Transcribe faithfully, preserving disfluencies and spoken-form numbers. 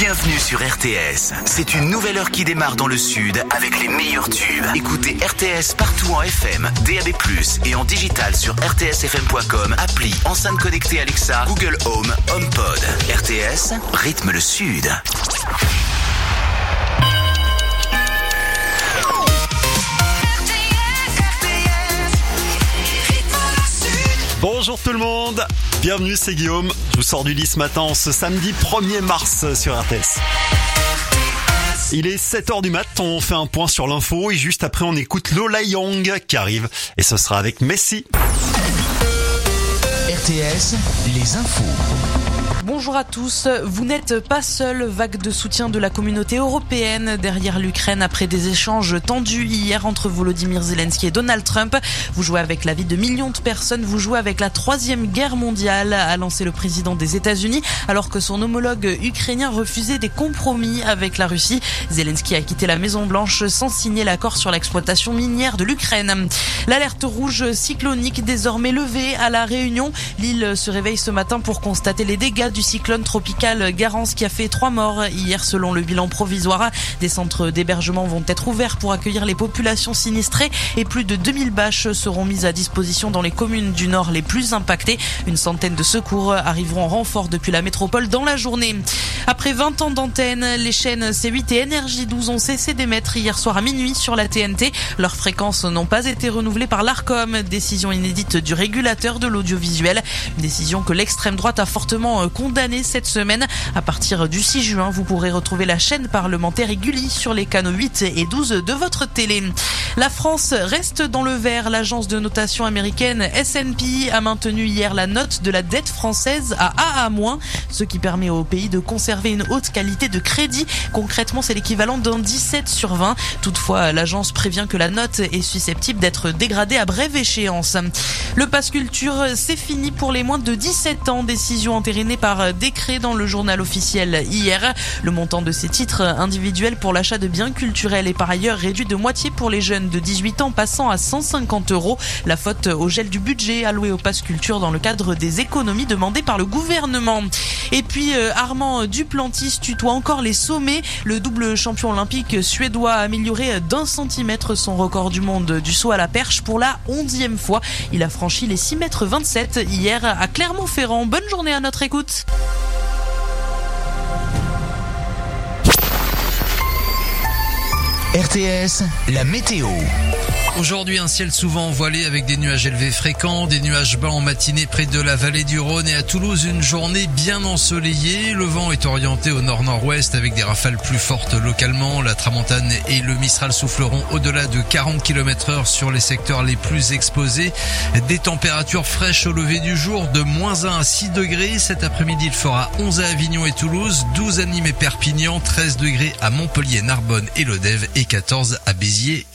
Bienvenue sur R T S. C'est une nouvelle heure qui démarre dans le sud avec les meilleurs tubes. Écoutez R T S partout en F M, D A B plus, et en digital sur r t s f m point com, appli, enceinte connectée Alexa, Google Home, HomePod. R T S, rythme le sud. Bonjour tout le monde, bienvenue, c'est Guillaume. Je vous sors du lit ce matin en ce samedi premier mars sur R T S. Il est sept heures du mat, on fait un point sur l'info et juste après on écoute Lola Young qui arrive et ce sera avec Messi. R T S, les infos. Bonjour à tous, vous n'êtes pas seul, vague de soutien de la communauté européenne derrière l'Ukraine après des échanges tendus hier entre Volodymyr Zelensky et Donald Trump. Vous jouez avec la vie de millions de personnes, vous jouez avec la troisième guerre mondiale, a lancé le président des États-Unis, alors que son homologue ukrainien refusait des compromis avec la Russie. Zelensky a quitté la Maison-Blanche sans signer l'accord sur l'exploitation minière de l'Ukraine. L'alerte rouge cyclonique désormais levée à La Réunion. L'île se réveille ce matin pour constater les dégâts du cyclone tropical Garance qui a fait trois morts hier selon le bilan provisoire. Des centres d'hébergement vont être ouverts pour accueillir les populations sinistrées et plus de deux mille bâches seront mises à disposition dans les communes du nord les plus impactées. Une centaine de secours arriveront en renfort depuis la métropole dans la journée. Après vingt ans d'antenne, les chaînes C huit et N R J douze ont cessé d'émettre hier soir à minuit sur la T N T. Leurs fréquences n'ont pas été renouvelées par l'Arcom, décision inédite du régulateur de l'audiovisuel. Une décision que l'extrême droite a fortement condamné cette semaine. À partir du six juin, vous pourrez retrouver la chaîne parlementaire et Gulli sur les canaux huit et douze de votre télé. La France reste dans le vert. L'agence de notation américaine S and P a maintenu hier la note de la dette française à A A-, ce qui permet au pays de conserver une haute qualité de crédit. Concrètement, c'est l'équivalent d'un dix-sept sur vingt. Toutefois, l'agence prévient que la note est susceptible d'être dégradée à brève échéance. Le pass culture, c'est fini pour les moins de dix-sept ans. Décision entérinée par décret dans le journal officiel hier. Le montant de ces titres individuels pour l'achat de biens culturels est par ailleurs réduit de moitié pour les jeunes de dix-huit ans, passant à cent cinquante euros. La faute au gel du budget alloué au pass culture dans le cadre des économies demandées par le gouvernement. Et puis euh, Armand Duplantis tutoie encore les sommets. Le double champion olympique suédois a amélioré d'un centimètre son record du monde du saut à la perche pour la onzième fois. Il a franchi les six mètres vingt-sept hier à Clermont-Ferrand. Bonne journée à notre écoute. R T S, la météo. Aujourd'hui, un ciel souvent voilé avec des nuages élevés fréquents, des nuages bas en matinée près de la vallée du Rhône et à Toulouse, une journée bien ensoleillée. Le vent est orienté au nord-nord-ouest avec des rafales plus fortes localement. La tramontane et le Mistral souffleront au-delà de quarante kilomètres heure sur les secteurs les plus exposés. Des températures fraîches au lever du jour de moins un à six degrés. Cet après-midi, il fera onze à Avignon et Toulouse, douze à Nîmes et Perpignan, treize degrés à Montpellier, Narbonne et Lodève et quatorze à Béziers.